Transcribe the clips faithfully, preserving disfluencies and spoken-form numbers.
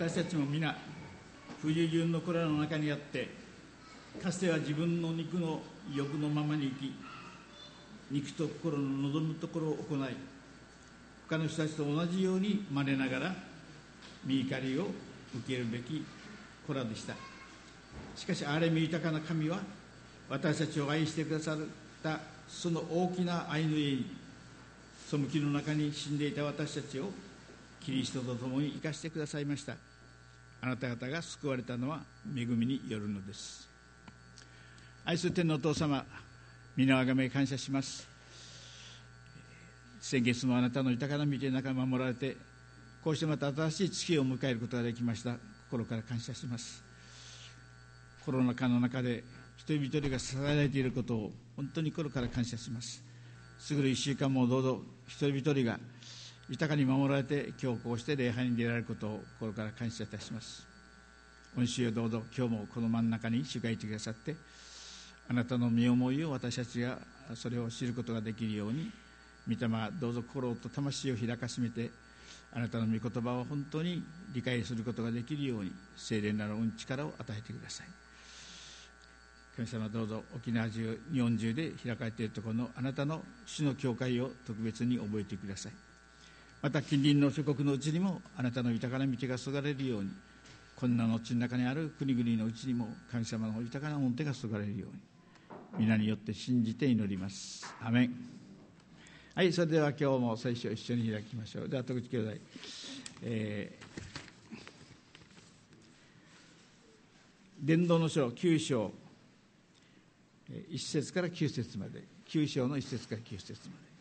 私たちも皆不従順のこれらの中にあって、かつては自分の肉の欲のままに生き、肉と心の望むところを行い、他の人たちと同じように真似ながら御怒りを受けるべき子らでした。しかし憐れみ豊かな神は、私たちを愛してくださったその大きな愛のゆえに、背きの中に死んでいた私たちをキリストと共に生かしてくださいました。あなた方が救われたのは恵みによるのです。愛する天のお父様、皆をあがめ感謝します。先月もあなたの豊かな御手の中に守られて、こうしてまた新しい月を迎えることができました。心から感謝します。コロナ禍の中で一人一人が支えられていることを本当に心から感謝します。すぐる一週間もどうぞ一人一人が豊かに守られて、今日こうして礼拝に出られることを心から感謝いたします。御主よ、どうぞ今日もこの真ん中に主がいてくださって、あなたの身思いを私たちがそれを知ることができるように、御霊どうぞ心と魂を開かしめて、あなたの御言葉を本当に理解することができるように、聖霊なる御力を与えてください。神様、どうぞ沖縄中、日本中で開かれているところのあなたの主の教会を特別に覚えてください。また近隣の諸国のうちにもあなたの豊かな道が注がれるように、こんなの地の中にある国々のうちにも神様の豊かな御手が注がれるように、皆によって信じて祈ります。アメン。はい、それでは今日も聖書を一緒に開きましょう。では徳地兄弟、えー、伝道の書きゅう章いち節からきゅう節まで、きゅう章のいち節からきゅう節まで。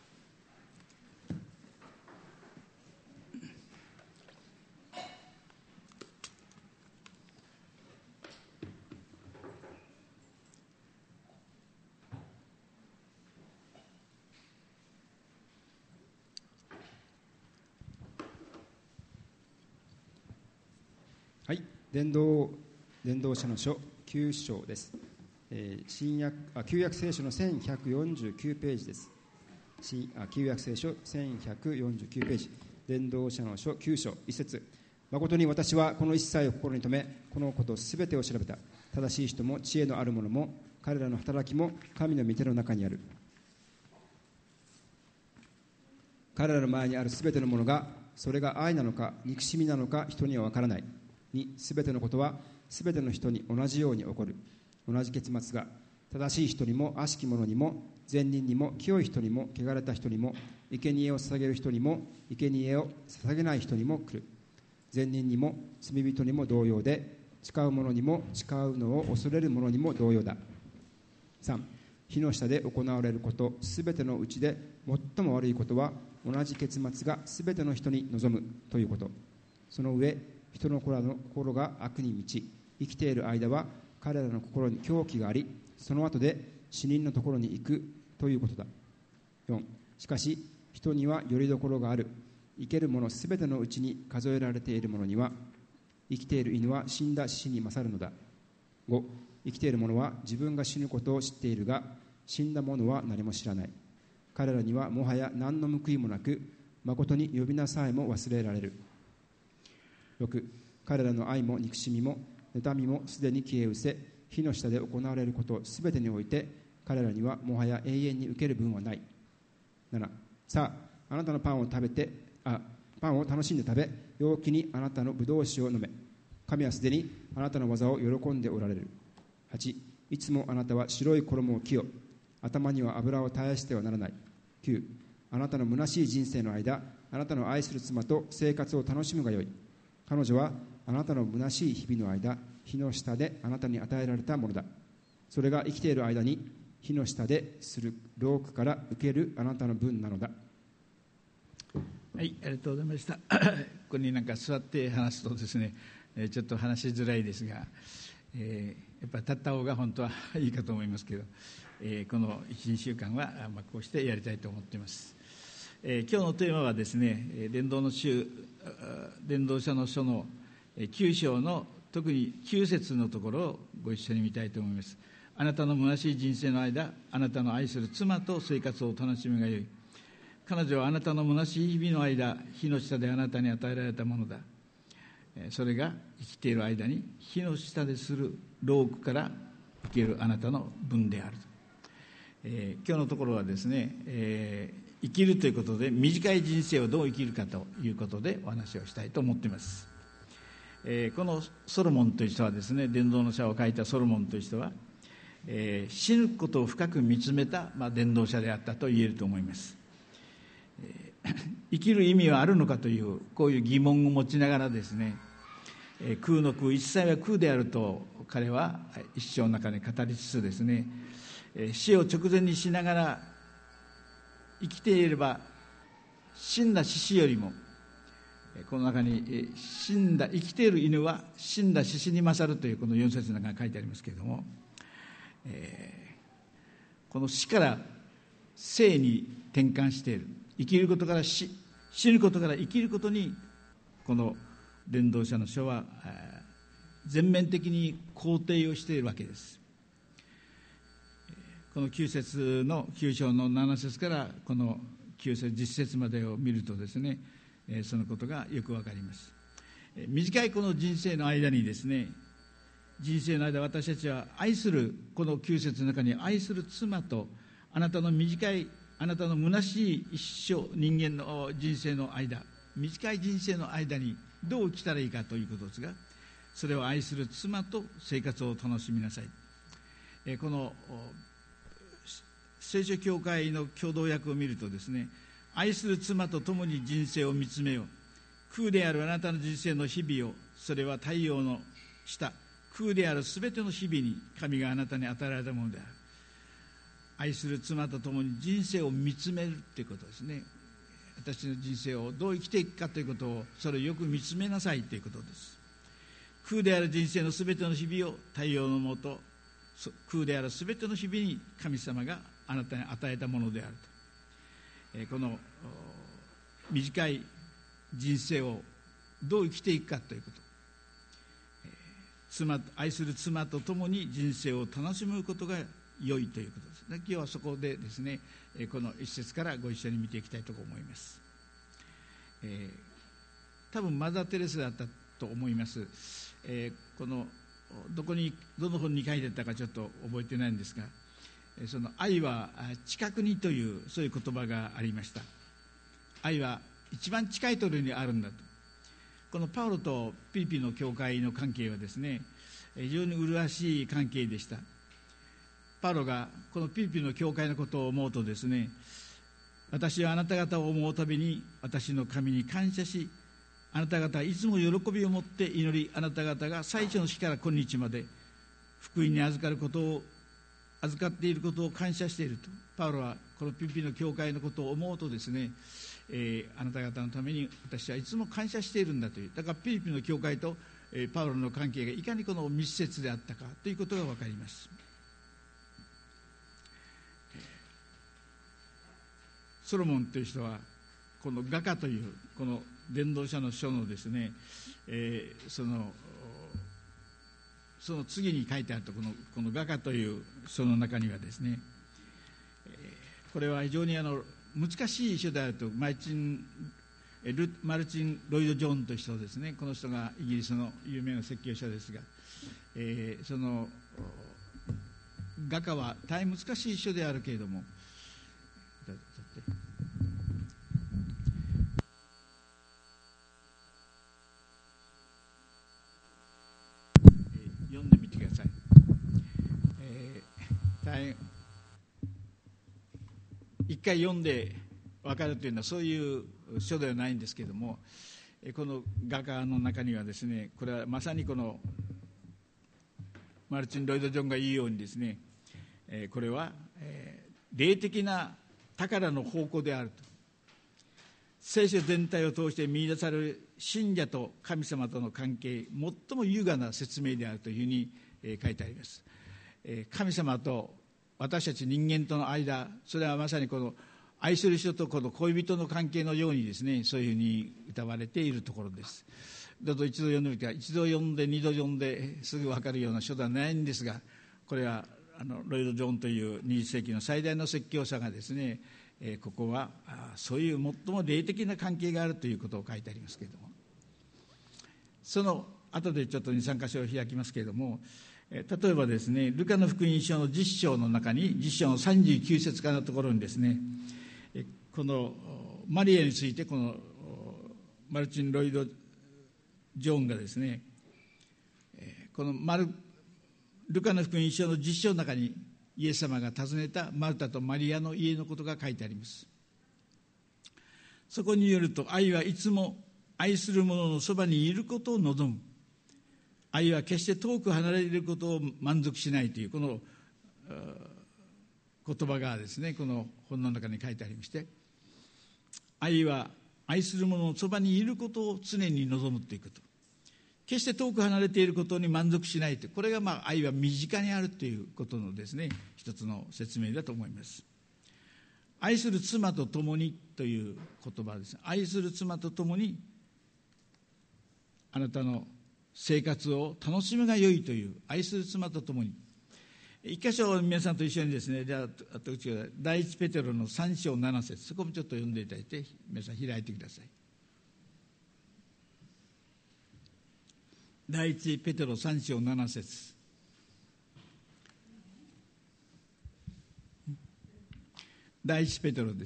はい、伝道伝道者の書きゅう章です。えー、新約あ旧約聖書のせんひゃくよんじゅうきゅうページです。新あ旧約聖書せんひゃくよんじゅうきゅうページ、伝道者の書きゅう章いち節。誠に私はこの一切を心に留め、このことすべてを調べた。正しい人も知恵のある者も、彼らの働きも神の御手の中にある。彼らの前にあるすべてのものが、それが愛なのか憎しみなのか人には分からない。に、すべてのことはすべての人に同じように起こる。同じ結末が正しい人にも悪しき者にも、善人にも清い人にも、汚れた人にも、生贄を捧げる人にも生贄を捧げない人にも来る。善人にも罪人にも同様で、誓う者にも誓うのを恐れる者にも同様だ。さん、火の下で行われることすべてのうちで最も悪いことは、同じ結末がすべての人に望むということ。その上、人の心が悪に満ち、生きている間は彼らの心に狂気があり、その後で死人のところに行くということだ。よん、しかし人にはよりどころがある。生けるものすべてのうちに数えられているものには、生きている犬は死んだ獅子に勝るのだ。ご、生きている者は自分が死ぬことを知っているが、死んだ者は何も知らない。彼らにはもはや何の報いもなく、誠に呼び名さえも忘れられる。ろく、彼らの愛も憎しみも妬みもすでに消え失せ、火の下で行われることすべてにおいて、彼らにはもはや永遠に受ける分はない。なな、さあ、あなたのパンを食べてあパンを楽しんで食べ、陽気にあなたのブドウ酒を飲め。神はすでにあなたの技を喜んでおられる。はち、いつもあなたは白い衣を着よ。頭には油を絶やしてはならない。きゅう、あなたの虚しい人生の間、あなたの愛する妻と生活を楽しむがよい。彼女はあなたの虚しい日々の間、火の下であなたに与えられたものだ。それが生きている間に火の下でする労苦から受けるあなたの分なのだ。 はい、ありがとうございました。ここになんか座って話すとですね、ちょっと話しづらいですが、えー、やっぱり立った方が本当はいいかと思いますけど、えー、このいち、にしゅうかんは、まあ、こうしてやりたいと思っています。えー、今日のテーマはですね、伝道の書伝道者の書のきゅう章の特にきゅう節のところをご一緒に見たいと思います。あなたの虚しい人生の間、あなたの愛する妻と生活を楽しむがよい。彼女はあなたの虚しい日々の間、火の下であなたに与えられたものだ。 それが生きている間に火の下でする労苦から生けるあなたの分であると、えー、今日のところはですね、えー、生きるということで短い人生をどう生きるかということでお話をしたいと思っています。えー、このソロモンという人はですね、伝道の者を書いたソロモンという人は、えー、死ぬことを深く見つめた、まあ、伝道者であったと言えると思います。えー、生きる意味はあるのかというこういう疑問を持ちながらですね、えー、空の空一切は空であると彼は一生の中で語りつつですね、えー、死を直前にしながら生きていれば死んだ獅子よりも、この中に死んだ生きている犬は死んだ獅子に勝るというこのよん節の中に書いてありますけれども、えー、この死から生に転換している、生きることから 死, 死ぬことから生きることにこの伝道者の書は全面的に肯定をしているわけです。このきゅう節のきゅう章のなな節からこのきゅう節じゅっ節までを見るとですね、そのことがよくわかります。短いこの人生の間にですね、人生の間私たちは愛する、このきゅう節の中に愛する妻とあなたの短い、あなたの虚しい一生、人間の人生の間、短い人生の間にどう生きたらいいかということですが、それを愛する妻と生活を楽しみなさい。この聖書教会の共同訳を見るとですね、愛する妻と共に人生を見つめよう。空であるあなたの人生の日々を、それは太陽の下、空であるすべての日々に神があなたに与えられたものである。愛する妻と共に人生を見つめるということですね。私の人生をどう生きていくかということを、それをよく見つめなさいということです。空である人生のすべての日々を太陽の下、空であるすべての日々に神様があなたに与えたものであると。この短い人生をどう生きていくかということ、妻、愛する妻と共に人生を楽しむことが良いということですね。今日はそこでですね、この一節からご一緒に見ていきたいと思います。えー、多分マザー・テレスだったと思います。えー、このどこにどの本に書いてあったかちょっと覚えてないんですが、その愛は近くにというそういう言葉がありました。愛は一番近いところにあるんだと。このパウロとピリピの教会の関係はですね、非常に麗しい関係でした。パウロがこのピリピの教会のことを思うとですね、私はあなた方を思うたびに私の神に感謝し、あなた方はいつも喜びを持って祈り、あなた方が最初の日から今日まで福音に預かることを預かっていることを感謝していると。パウロはこのピリピの教会のことを思うとですね、えー、あなた方のために私はいつも感謝しているんだという。だからピリピの教会と、えー、パウロの関係がいかにこの密接であったかということが分かります。ソロモンという人はこの画家というこの伝道者の書のですね、えー、そのその次に書いてあるとこのこの画家という書の中にはですね、えー、これは非常にあの難しい書であるとマルチンルマルチン・ロイド・ジョーンという人ですね。この人がイギリスの有名な説教者ですが、えー、その画家は大変難しい書であるけれども、読んでみてください。えー、大変一回読んで分かるというのはそういう書ではないんですけれども、この画家の中にはですね、これはまさにこのマルチン・ロイド・ジョンが言うようにですね、これは霊的な宝の宝庫であると。聖書全体を通して見出される信者と神様との関係、最も優雅な説明であるというふうに書いてあります。神様と私たち人間との間、それはまさにこの愛する人とこの恋人の関係のようにですね、そういうふうに歌われているところです。どうぞ一度読んでみて、一度読んで二度読んですぐ分かるような書ではないんですが、これはあのロイド・ジョーンというにじゅっ世紀の最大の説教者がですね、えー、ここはそういう最も霊的な関係があるということを書いてありますけれども、 その後でちょっとに、さん箇所を開きますけれども、例えばですね、ルカの福音書のじゅっ章の中に、じゅっ章のさんじゅうきゅう節からのところにですね、このマリアについて、このマルチン・ロイド・ジョーンがですね、このマルルカの福音書のじゅっ章の中に、イエス様が訪ねたマルタとマリアの家のことが書いてあります。そこによると、愛はいつも愛する者のそばにいることを望む。愛は決して遠く離れることを満足しないという、この言葉がですね、この本の中に書いてありまして、愛は愛する者のそばにいることを常に望むということ。決して遠く離れていることに満足しないという、これがまあ愛は身近にあるということのですね、一つの説明だと思います。愛する妻と共にという言葉です。愛する妻と共にあなたの生活を楽しむが良いという、愛する妻と共に。一箇所皆さんと一緒にですね、じゃあ、あと第一ペテロのさん章なな節、そこもちょっと読んでいただいて、皆さん開いてください。第一ペテロさん章なな節。第一ペテロです。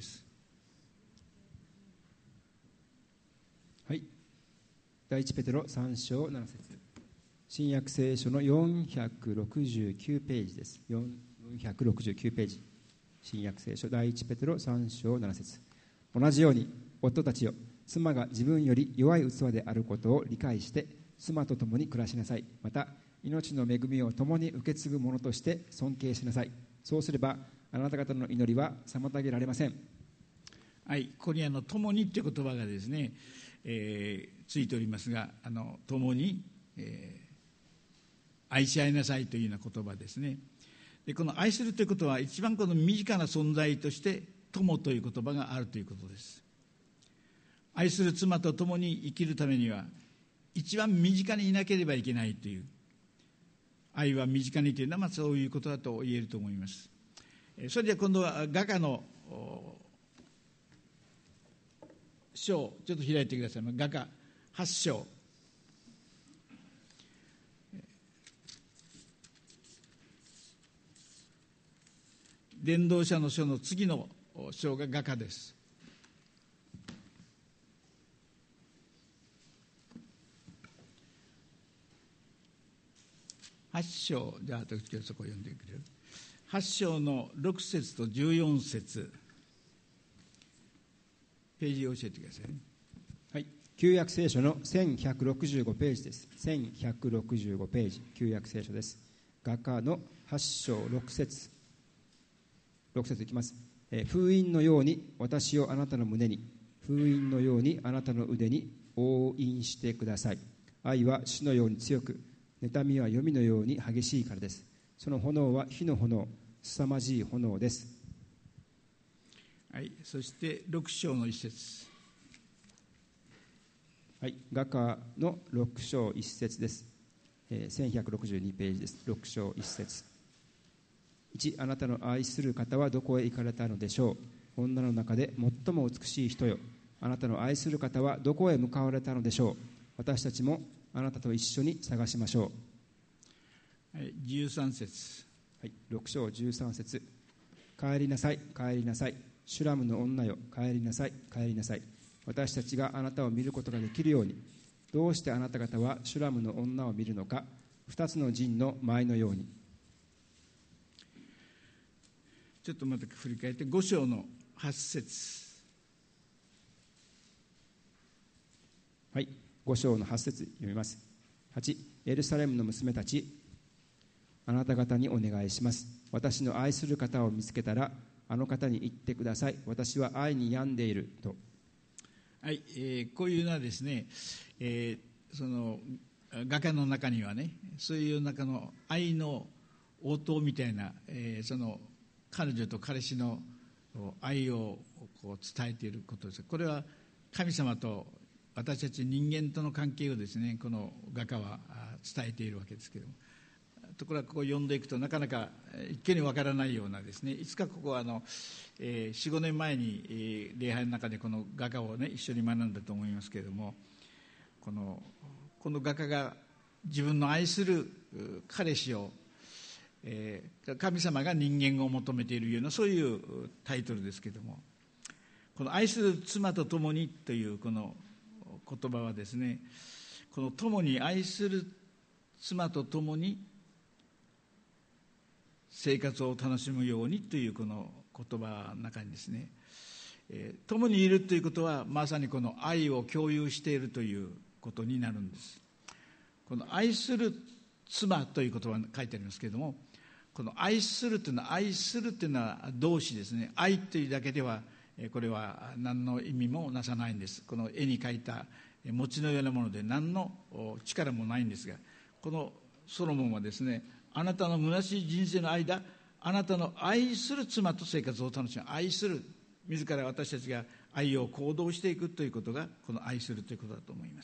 はい。第一ペテロさん章なな節。新約聖書のよんひゃくろくじゅうきゅうページです。よんひゃくろくじゅうきゅうページ。新約聖書第一ペテロさん章なな節。同じように夫たちよ、妻が自分より弱い器であることを理解して妻と共に暮らしなさい。また命の恵みを共に受け継ぐ者として尊敬しなさい。そうすればあなた方の祈りは妨げられません。 はい、ここにあの共にという言葉がですね、えー、ついておりますが、あの共に、えー、愛し合いなさいというような言葉ですね。でこの愛するということは一番この身近な存在として友という言葉があるということです。愛する妻と共に生きるためには一番身近にいなければいけないという、愛は身近にというのはまあそういうことだと言えると思います。それでは今度は画家の章、ちょっと開いてください。画家はち章、伝道者の書の次の章が画家です。はち章、じゃあ私はそこを読んでくれる。はち章のろく節とじゅうよん節、ページを教えてください。 はい、旧約聖書のせんひゃくろくじゅうごページです。せんひゃくろくじゅうごページ、旧約聖書です。画家のはち章ろく節、ろく節いきます。えー、封印のように私をあなたの胸に、封印のようにあなたの腕に押印してください。愛は死のように強く、妬みは黄泉のように激しいからです。その炎は火の炎、凄まじい炎です。 はい、そしてろく章の一節。 はい、画家のろく章一節です。えー、せんひゃくろくじゅうにページです。ろく章一節。いち、あなたの愛する方はどこへ行かれたのでしょう。女の中で最も美しい人よ、あなたの愛する方はどこへ向かわれたのでしょう。私たちもあなたと一緒に探しましょう。はい、じゅうさん節。 はい、ろく章じゅうさん節。帰りなさい、帰りなさい。シュラムの女よ、帰りなさい、帰りなさい。私たちがあなたを見ることができるように。どうしてあなた方はシュラムの女を見るのか。二つの陣の舞のように。 ちょっとまた振り返ってご章のはち節。 はい、ご章のはち節読みます。はち、エルサレムの娘たち、あなた方にお願いします。私の愛する方を見つけたらあの方に言ってください。私は愛に病んでいると。 はい、えー、こういうのはですね、えー、その画家の中にはね、そういう中の愛の応答みたいな、えー、その彼女と彼氏の愛をこう伝えていることです。これは神様と私たち人間との関係をですね、この画家は伝えているわけですけれども、ところがここを読んでいくとなかなか一見にわからないようなですね、いつかここはあの、えー、よん、ごねんまえに、えー、礼拝の中でこの画家をね一緒に学んだと思いますけれども、このこの画家が自分の愛する彼氏を、えー、神様が人間を求めているようなそういうタイトルですけれども、この愛する妻と共にというこの言葉はですね、この共に愛する妻と共に生活を楽しむようにというこの言葉の中にですね、えー、共にいるということはまさにこの愛を共有しているということになるんです。この愛する妻という言葉が書いてありますけれども、この愛するというのは愛するというのは動詞ですね。愛というだけではこれは何の意味もなさないんです。この絵に描いた餅のようなもので何の力もないんですが、このソロモンはですね、あなたの虚しい人生の間、あなたの愛する妻と生活を楽しむ。愛する、自ら私たちが愛を行動していくということがこの愛するということだと思います。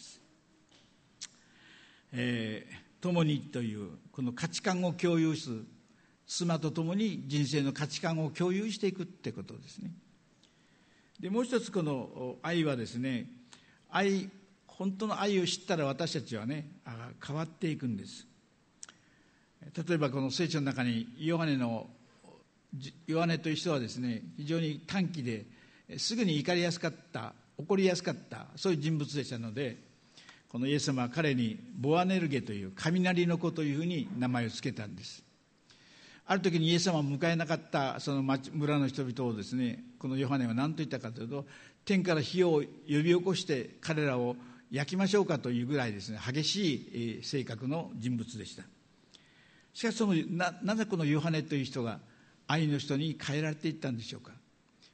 えー、共にというこの価値観を共有する、妻と共に人生の価値観を共有していくということですね。でもう一つ、この愛はですね、愛、本当の愛を知ったら私たちはね、変わっていくんです。例えばこの聖書の中にヨハネのヨハネという人はですね、非常に短気ですぐに怒りやすかった、怒りやすかった、そういう人物でしたので、このイエス様は彼にボアネルゲという雷の子というふうに名前を付けたんです。ある時にイエス様を迎えなかったその町村の人々をですね、このヨハネは何と言ったかというと、天から火を呼び起こして彼らを焼きましょうかというぐらいですね、激しい性格の人物でした。しかしその な, なぜこのヨハネという人が愛の人に変えられていったんでしょうか。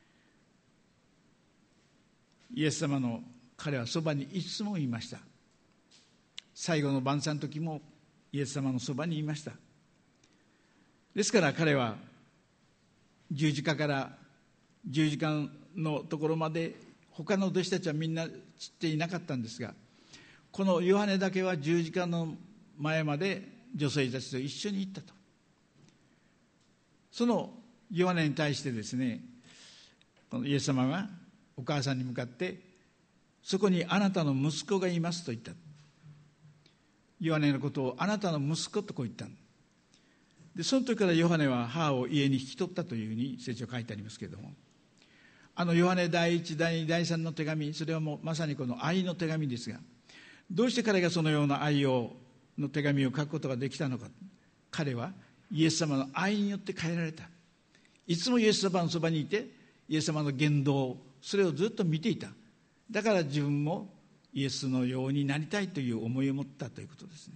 イエス様の彼はそばにいつもいました。最後の晩餐の時もイエス様のそばにいました。ですから彼は十字架から十字架のところまで他の弟子たちはみんな散っていなかったんですが、このヨハネだけは十字架の前まで女性たちと一緒に行ったと。そのヨハネに対してですね、このイエス様がお母さんに向かって、そこにあなたの息子がいますと言った。ヨハネのことをあなたの息子とこう言ったで、その時からヨハネは母を家に引き取ったというふうに聖書書いてありますけれども、あのヨハネ第一第二第三の手紙、それはもうまさにこの愛の手紙ですが、どうして彼がそのような愛をの手紙を書くことができたのか。彼はイエス様の愛によって変えられた。いつもイエス様のそばにいて、イエス様の言動、それをずっと見ていた。だから自分もイエスのようになりたいという思いを持ったということですね。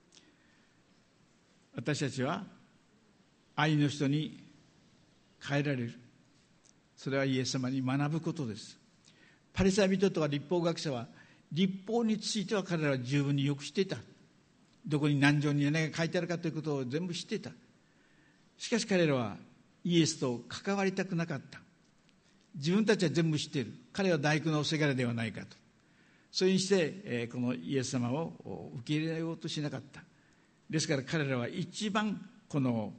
私たちは愛の人に変えられる。それはイエス様に学ぶことです。パリサイ人とか律法学者は、律法については彼らは十分によく知っていた。どこに何条に何が書いてあるかということを全部知っていた。しかし彼らはイエスと関わりたくなかった。自分たちは全部知っている。彼は大工のせがれではないかと。それにして、えー、このイエス様を受け入れようとしなかった。ですから彼らは一番この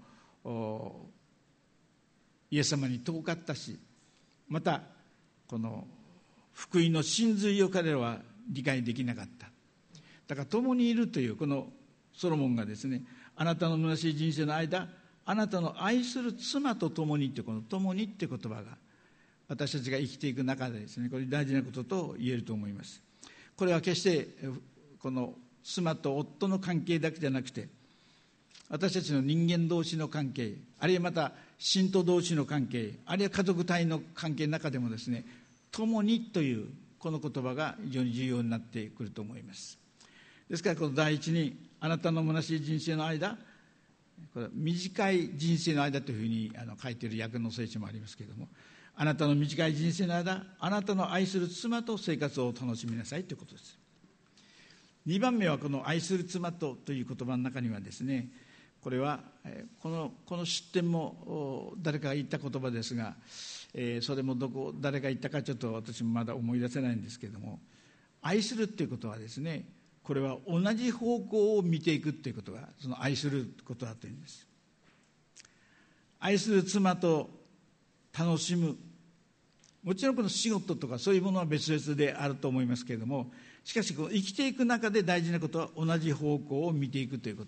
イエス様に遠かったし、またこの福音の真髄を彼らは理解できなかった。だから共にいるというこのソロモンがですね、あなたの虚しい人生の間、あなたの愛する妻と共にってこの共にって言葉が私たちが生きていく中でですね、これ大事なことと言えると思います。これは決してこの妻と夫の関係だけじゃなくて、私たちの人間同士の関係、あるいはまた信徒同士の関係、あるいは家族単位の関係の中でもですね、共にというこの言葉が非常に重要になってくると思います。ですからこの第一に、あなたの虚しい人生の間、これは短い人生の間というふうにあの書いている訳の聖書もありますけれども、あなたの短い人生の間、あなたの愛する妻と生活を楽しみなさいということです。にばんめはこの愛する妻とという言葉の中にはですね、これはこの、この出典も誰かが言った言葉ですが、えー、それもどこ誰が言ったかちょっと私もまだ思い出せないんですけれども、愛するということはですね、これは同じ方向を見ていくということがその愛することだというんです。愛する妻と楽しむ、もちろんこの仕事とかそういうものは別々であると思いますけれども、 しかしこの生きていく中で大事なことは同じ方向を見ていくということ。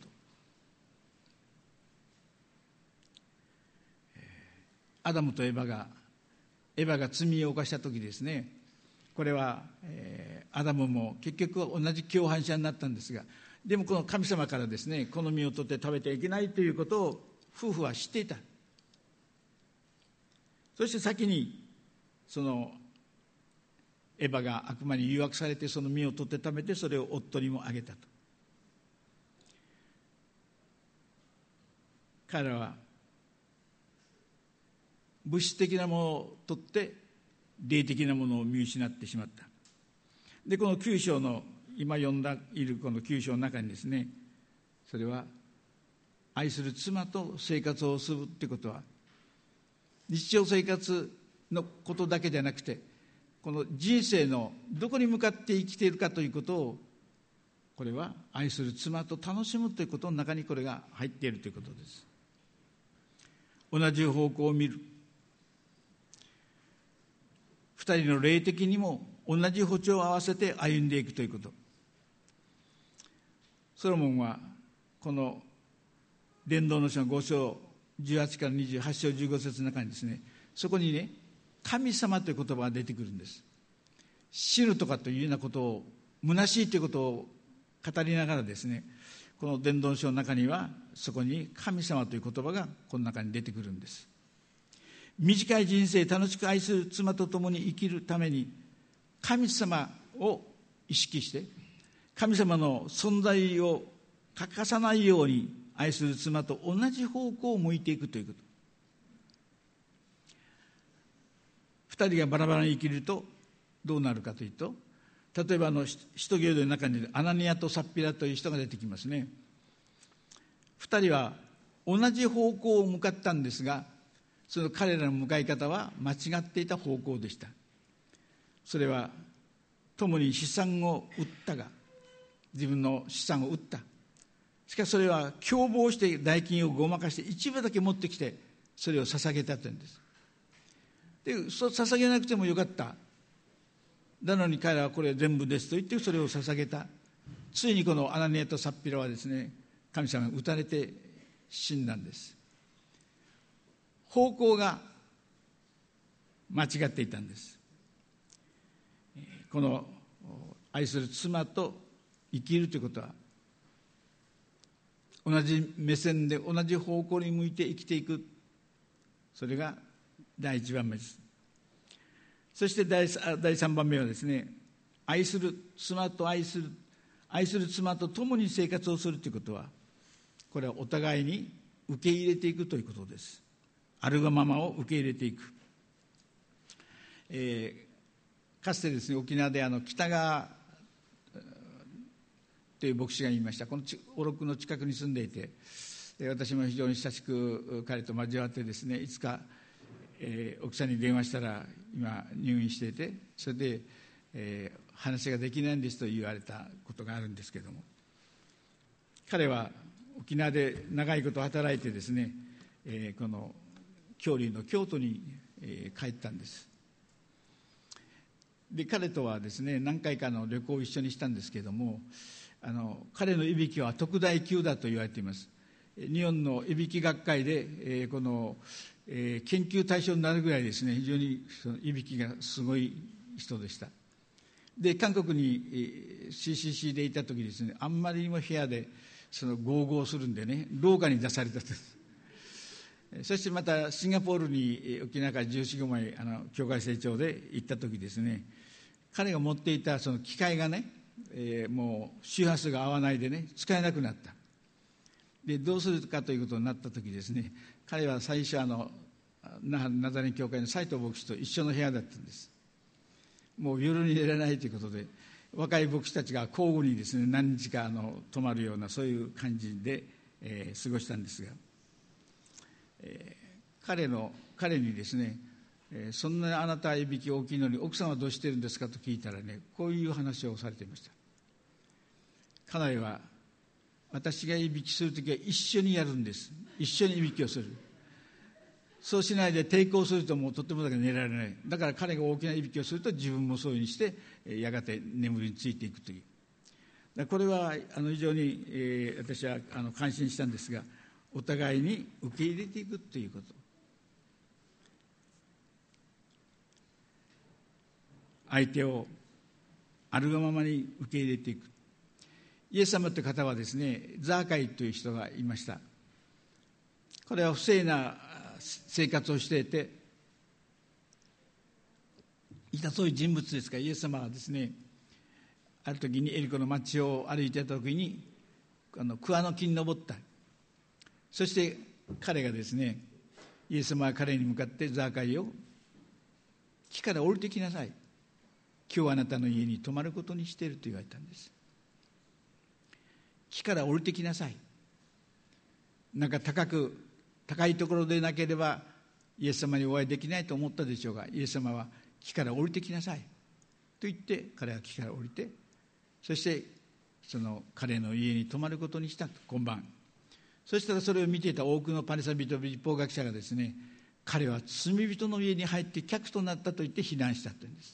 アダムとエバがエバが罪を犯した時ですね、これは、えー、アダムも結局は同じ共犯者になったんですが、でもこの神様からですね、この実を取って食べてはいけないということを夫婦は知っていた。そして先にそのエバが悪魔に誘惑されてその実を取って食べて、それを夫にもあげたと。彼らは物質的なものを取って霊的なものを見失ってしまった。でこのきゅう章の今読んだいるこのきゅう章の中にですね、それは愛する妻と生活をするってことは日常生活のことだけじゃなくて、この人生のどこに向かって生きているかということを、これは愛する妻と楽しむということの中にこれが入っているということです。同じ方向を見る、二人の霊的にも同じ歩調を合わせて歩んでいくということ。ソロモンはこの伝道の書のご章じゅうはちからにじゅうはち章じゅうご節の中にですね、そこにね、神様という言葉が出てくるんです。死ぬとかというようなことを、虚しいということを語りながらですね、この伝道の書の中にはそこに神様という言葉がこの中に出てくるんです。短い人生、楽しく愛する妻と共に生きるために神様を意識して、神様の存在を欠かさないように愛する妻と同じ方向を向いていくということ。二人がバラバラに生きるとどうなるかというと、例えばあの使徒行伝の中にアナニアとサッピラという人が出てきますね。二人は同じ方向を向かったんですが、その彼らの向かい方は間違っていた方向でした。それは共に資産を売ったが、自分の資産を売った。しかしそれは共謀して代金をごまかして一部だけ持ってきて、それを捧げたというんです。で、そう捧げなくてもよかった。なのに彼らはこれ全部ですと言ってそれを捧げた。ついにこのアナニアとサッピラはですね、神様に撃たれて死んだんです。方向が間違っていたんです。この愛する妻と生きるということは、同じ目線で同じ方向に向いて生きていく、それが第一番目です。そして第三番目はですね、愛する妻と愛する愛する妻と共に生活をするということは、これはお互いに受け入れていくということです。あるがままを受け入れていく。えー、かつてですね、沖縄であの北川という牧師が言いました。このおろくの近くに住んでいて、私も非常に親しく彼と交わってですね、いつか、えー、奥さんに電話したら今入院していて、それで、えー、話ができないんですと言われたことがあるんですけれども、彼は沖縄で長いこと働いてですね、えー、この郷里の京都に、えー、帰ったんです。で彼とはですね、何回かの旅行を一緒にしたんですけれども、あの彼のいびきは特大級だと言われています。日本のいびき学会で、えー、この、えー、研究対象になるぐらいですね、非常にそのいびきがすごい人でした。で韓国に、えー、シーシーシー でいた時ですね、あんまりにも部屋でそのゴーゴーするんでね、廊下に出されたと。そしてまたシンガポールに沖縄からじゅうよん、ごまいあの教会成長で行った時ですね、彼が持っていたその機械がね、えー、もう周波数が合わないでね、使えなくなった。でどうするかということになった時ですね、彼は最初あのナザレン教会の斉藤牧師と一緒の部屋だったんです。もう夜に寝れないということで、若い牧師たちが交互にですね、何日かあの泊まるようなそういう感じで、えー、過ごしたんですが、えー、彼の彼にですね、えー、そんなにあなたはいびき大きいのに奥さんはどうしてるんですかと聞いたらね、こういう話をされていました。彼は私がいびきするときは一緒にやるんです。一緒にいびきをする。 そうしないで抵抗するともうとってもだけ寝られない。だから彼が大きないびきをすると自分もそういうふうにしてやがて眠りについていくという。これはあの非常に、えー、私はあの感心したんですが、お互いに受け入れていくということ。相手をあるがままに受け入れていく。イエス様という方はですね、ザーカイという人がいました。これは不正な生活をしていていたそういう人物ですが、イエス様はですね、ある時にエリコの町を歩いていた時にあの桑の木に登った。そして彼がですね、イエス様は彼に向かって、ザーカイを木から降りてきなさい、今日あなたの家に泊まることにしていると言われたんです。木から降りてきなさい。なんか高く高いところでなければイエス様にお会いできないと思ったでしょうが、イエス様は木から降りてきなさいと言って、彼は木から降りて、そしてその彼の家に泊まることにしたと、今晩。そしたらそれを見ていた多くのパリサイ人、律法学者がですね、彼は罪人の家に入って客となったと言って非難したというんです。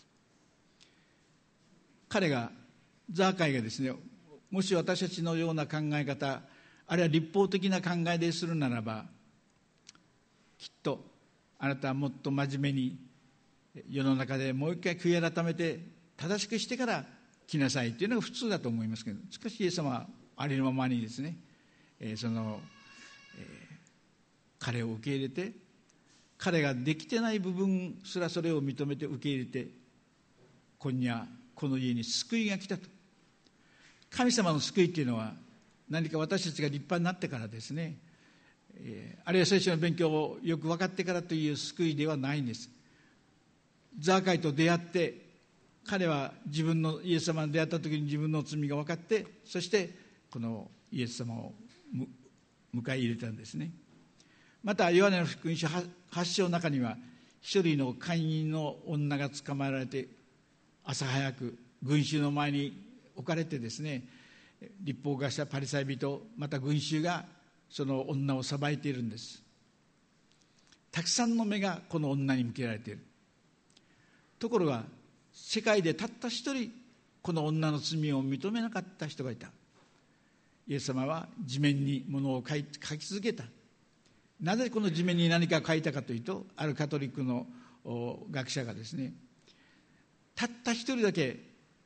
彼が、ザーカイがですね、もし私たちのような考え方、あるいは立法的な考えでするならば、きっとあなたはもっと真面目に世の中でもう一回悔い改めて正しくしてから来なさいというのが普通だと思いますけど、しかしイエス様はありのままにですね、えー、その、えー、彼を受け入れて、彼ができてない部分すらそれを認めて受け入れて、今夜この家に救いが来たと。神様の救いというのは何か私たちが立派になってからですね、えー、あるいは聖書の勉強をよく分かってからという救いではないんです。ザーカイと出会って、彼は自分のイエス様に出会った時に自分の罪が分かって、そしてこのイエス様を迎え入れたんですね。またヨハネの福音書はち章の中には、一人の会員の女が捕まえられて、朝早く群衆の前に置かれてですね、律法学者、パリサイ人、また群衆がその女を裁いているんです。たくさんの目がこの女に向けられている。ところが世界でたった一人、この女の罪を認めなかった人がいた。イエス様は地面に物を書き続けた。なぜこの地面に何か書いたかというと、あるカトリックの学者がですね、たった一人だけ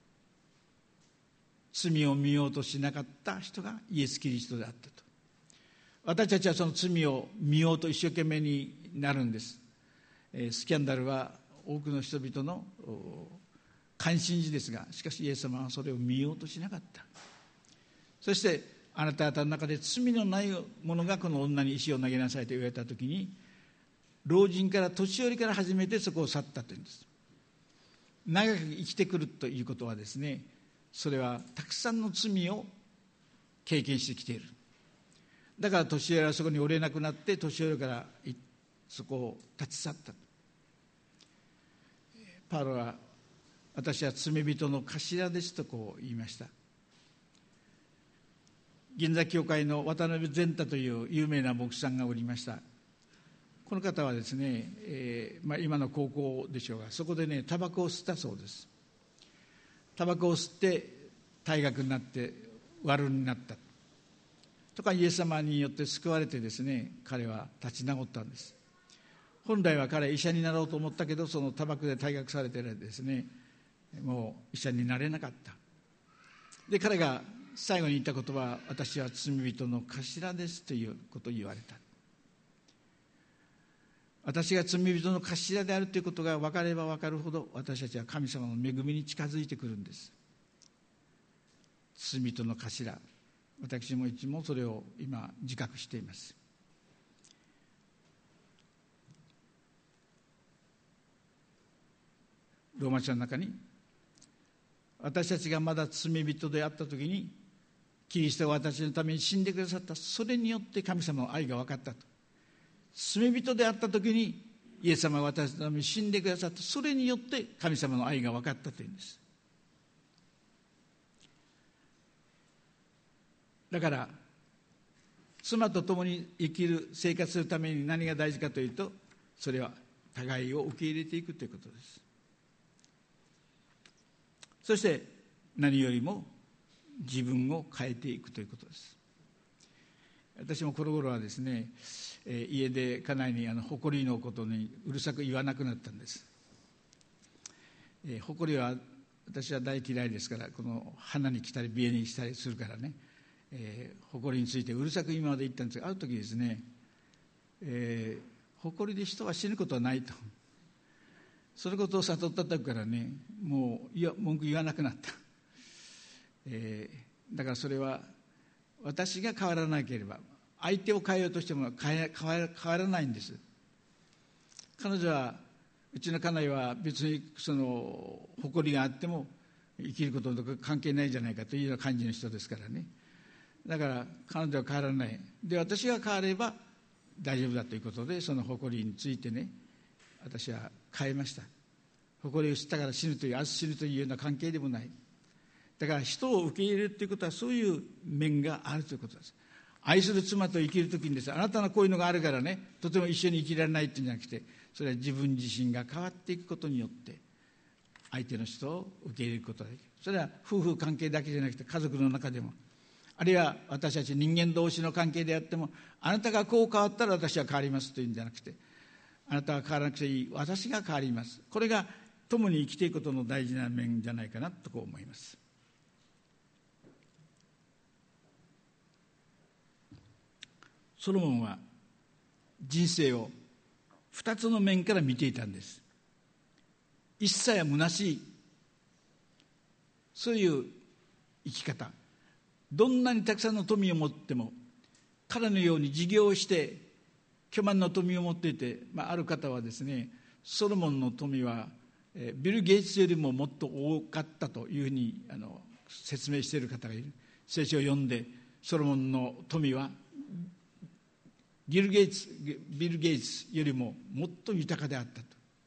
罪を見ようとしなかった人がイエス・キリストであったと。私たちはその罪を見ようと一生懸命になるんです。スキャンダルは多くの人々の関心事ですが、しかしイエス様はそれを見ようとしなかった。そしてあなた方の中で罪のない者がこの女に石を投げなさいと言われたときに、老人から年寄りから始めてそこを去ったというんです。長く生きてくるということはですね、それはたくさんの罪を経験してきている。だから年寄りはそこにおれなくなって、年寄りからそこを立ち去った。パウロは、私は罪人の頭ですとこう言いました。銀座教会の渡辺善太という有名な牧師さんがおりました。この方はですね、えーまあ、今の高校でしょうが、そこでね、タバコを吸ったそうです。タバコを吸って退学になって悪になったとか、イエス様によって救われてですね、彼は立ち直ったんです。本来は彼は医者になろうと思ったけど、そのタバコで退学されてですね、もう医者になれなかった。で、彼が最後に言った言葉は、私は罪人の頭ですということを言われた。私が罪人の頭であるということが分かれば分かるほど、私たちは神様の恵みに近づいてくるんです。罪人の頭、私もいつもそれを今自覚しています。ローマ書の中に、私たちがまだ罪人であったときにキリストが私のために死んでくださった。それによって神様の愛が分かったと。罪人であったときにイエス様が私のために死んでくださった。それによって神様の愛が分かったというんです。だから妻と共に生きる生活するために何が大事かというと、 それは互いを受け入れていくということです。そして何よりも自分を変えていくということです。私もこの頃はですね、えー、家で家内にあの埃のことにうるさく言わなくなったんです。えー、埃は私は大嫌いですから、この鼻に来たり鼻炎にしたりするからね、えー、埃についてうるさく今まで言ったんですが、ある時ですね、えー、埃で人は死ぬことはないと、そのことを悟った時からね、もういや文句言わなくなった。えー、だからそれは私が変わらなければ、相手を変えようとしても変え変わら変わらないんです。彼女は、うちの家内は別にその誇りがあっても生きることとか関係ないじゃないかというような感じの人ですからね。だから彼女は変わらない。で、私が変われば大丈夫だということで、その誇りについてね、私は変えました。誇りを知ったから死ぬという、明日死ぬというような関係でもない。だから人を受け入れるということはそういう面があるということです。愛する妻と生きるときにですね、あなたのこういうのがあるからね、とても一緒に生きられないというんじゃなくて、それは自分自身が変わっていくことによって相手の人を受け入れることができる。それは夫婦関係だけじゃなくて家族の中でも、あるいは私たち人間同士の関係であっても、あなたがこう変わったら私は変わりますというんじゃなくて、あなたが変わらなくていい、私が変わります。これが共に生きていくことの大事な面じゃないかなとこう思います。ソロモンは人生を二つの面から見ていたんです。一切は虚しい、そういう生き方。どんなにたくさんの富を持っても、彼のように事業をして巨万の富を持っていて、まあ、ある方はですね、ソロモンの富はビル・ゲイツよりももっと多かったというふうにあの説明している方がいる。聖書を読んで、ソロモンの富はビル・ゲイツ、ビル・ゲイツよりももっと豊かであったと。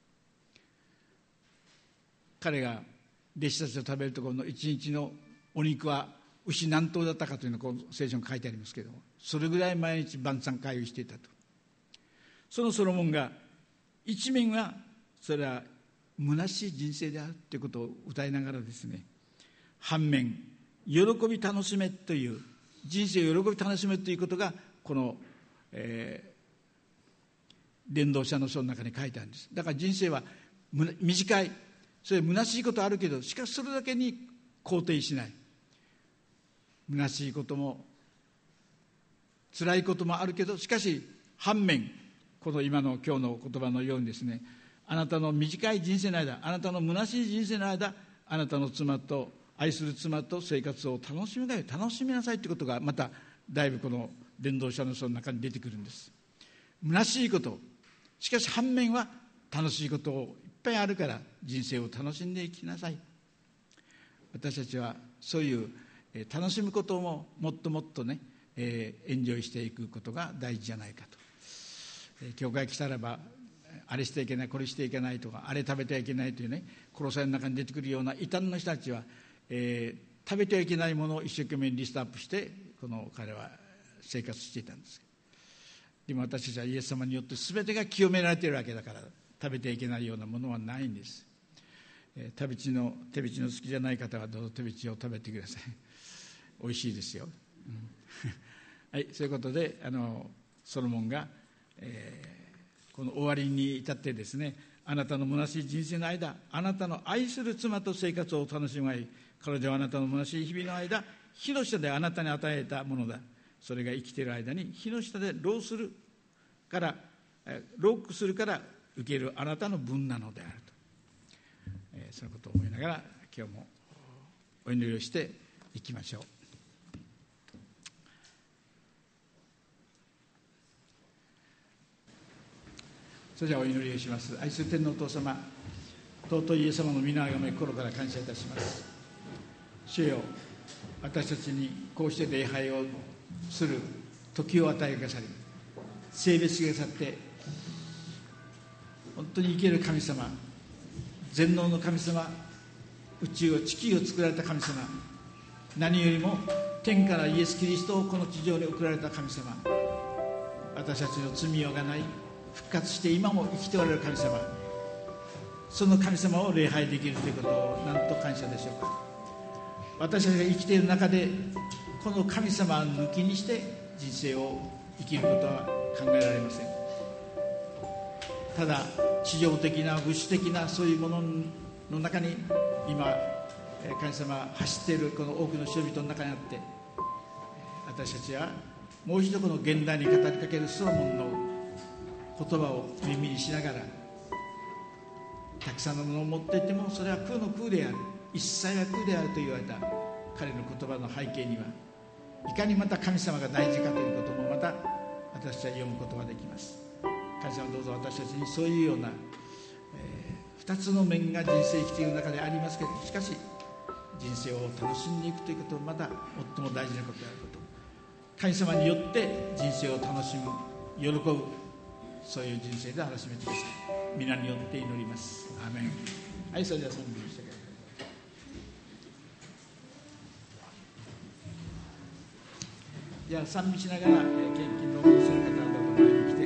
彼が弟子たちと食べるところの一日のお肉は牛何頭だったかというのがこの聖書に書いてありますけれども、それぐらい毎日晩餐会をしていたと。そのソロモンが一面はそれは虚しい人生であるということを歌いながらですね、反面喜び楽しめという、人生を喜び楽しめということがこのえー、伝道者の書の中に書いてあるんです。だから人生は短い、それ虚しいことあるけど、しかしそれだけに肯定しない。虚しいことも辛いこともあるけど、しかし反面、この今の今日の言葉のようにですね、あなたの短い人生の間、あなたの虚しい人生の間、あなたの妻と愛する妻と生活を楽しみなさい、楽しみなさいということがまただいぶこの伝道者の書の中に出てくるんです。虚しいこと、しかし反面は楽しいことをいっぱいあるから人生を楽しんでいきなさい。私たちはそういう楽しむことももっともっとね、えー、エンジョイしていくことが大事じゃないかと。えー、教会来たらばあれしてはいけない、これしてはいけないとか、あれ食べてはいけないというね、殺されの中に出てくるような異端の人たちは、えー、食べてはいけないものを一生懸命リストアップしてこの彼は生活していたんです。でも私たちはイエス様によって全てが清められているわけだから、食べてはいけないようなものはないんです。えー、手びちの手びちの好きじゃない方はどうぞ手びちを食べてください。美味しいですよ。うん、はい、そういうことであのソロモンが、えー、この終わりに至ってですね、あなたの虚しい人生の間、あなたの愛する妻と生活を楽しむがいい。彼女はあなたの虚しい日々の間、火の下であなたに与えたものだ。それが生きている間に火の下で労するから労苦するから受けるあなたの分なのであると、えー、そのことを思いながら今日もお祈りをしていきましょう。それではお祈りをします。愛する天のお父様、尊いイエス様の皆を読め心から感謝いたします。主よ、私たちにこうして礼拝をする時を与えくださり、性別してくださって、本当に生ける神様、全能の神様、宇宙を地球を作られた神様、何よりも天からイエス・キリストをこの地上に送られた神様、私たちの罪をがない復活して今も生きておられる神様、その神様を礼拝できるということをなんと感謝でしょうか。私たちが生きている中でこの神様を抜きにして人生を生きることは考えられません。ただ地上的な物質的なそういうものの中に今神様が走っているこの多くの人々の中にあって、私たちはもう一度この現代に語りかけるソロモンの言葉を耳にしながら、たくさんのものを持っていてもそれは空の空である、一切は空であると言われた彼の言葉の背景には、いかにまた神様が大事かということもまた私たちは読むことができます。神様どうぞ私たちにそういうような、えー、二つの面が人生生きている中でありますけど、しかし人生を楽しんでいくということもまた最も大事なことであること、神様によって人生を楽しむ、喜ぶ、そういう人生であらしめてください。皆によって祈ります。アーメン。はい、それでは賛美してください。じゃあ賛美しながら献金の